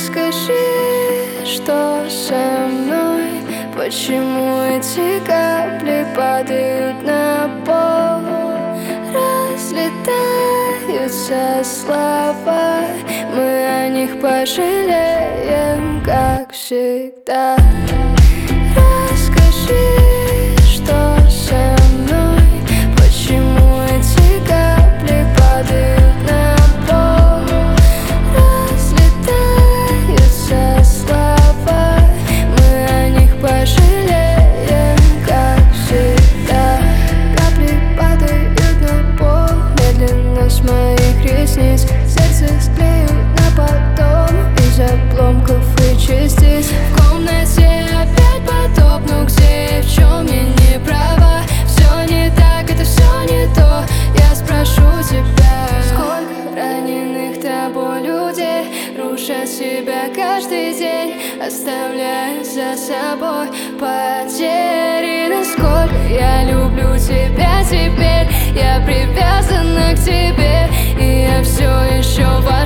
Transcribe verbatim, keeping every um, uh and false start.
Расскажи, что со мной, почему эти капли падают на пол, разлетаются слова, мы о них пожалеем, как всегда. Расскажи, что со мной, почему эти капли падают на пол, разлетаются слова, мы о них пожалеем, как всегда. Капли падают на пол медленно с моих ресниц, сердце склеют наподом из обломков и частиц. В комнате опять потопну, где и в чем я не права. Все не так, это все не то, я спрошу тебя. Сколько раненых тобой людей рушат себя каждый день, оставляя за собой потери. Насколько я люблю тебя теперь, я привязана к тебе, и я все еще важна.